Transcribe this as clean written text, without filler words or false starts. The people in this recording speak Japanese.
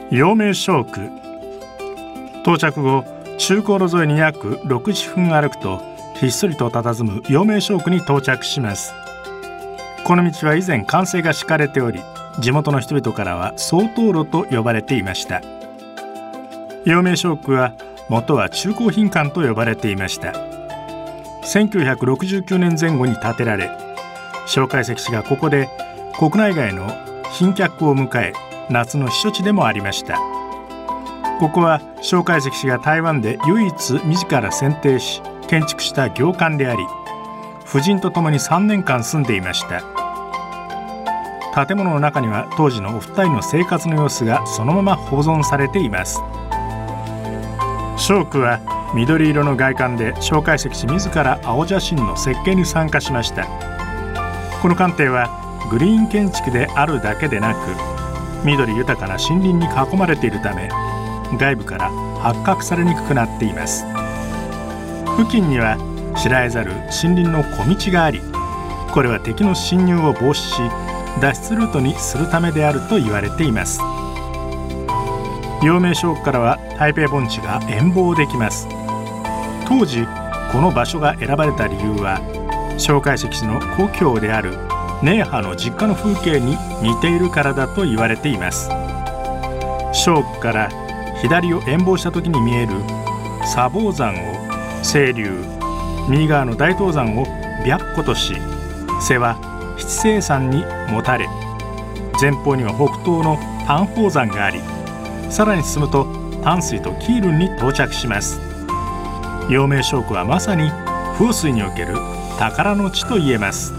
陽明商区。到着後、中航路沿いに約6、7分歩くとひっそりと佇む陽明商区に到着します。この道は以前完成が敷かれており、地元の人々からは総灯路と呼ばれていました。陽明商区は元は中古品館と呼ばれていました。1969年前後に建てられ、蒋介石氏がここで国内外の賓客を迎え、夏の避暑地でもありました。ここは蒋介石氏が台湾で唯一自ら選定し建築した行館であり、夫人と共に3年間住んでいました。建物の中には当時のお二人の生活の様子がそのまま保存されています。商区は緑色の外観で蒋介石氏自ら青写真の設計に参加しました。この官邸はグリーン建築であるだけでなく、緑豊かな森林に囲まれているため外部から発覚されにくくなっています。付近には知られざる森林の小道があり、これは敵の侵入を防止し脱出ルートにするためであると言われています。陽明商区からは台北盆地が遠望できます。当時この場所が選ばれた理由は、蒋介石氏の故郷である寧波の実家の風景に似ているからだと言われています。商区から左を遠望した時に見える砂防山を清流、右側の大東山を白虎とし、背は七星山にもたれ、前方には北東の丹鳳山があり、さらに進むと淡水と基隆に到着します。陽明商区はまさに風水における宝の地と言えます。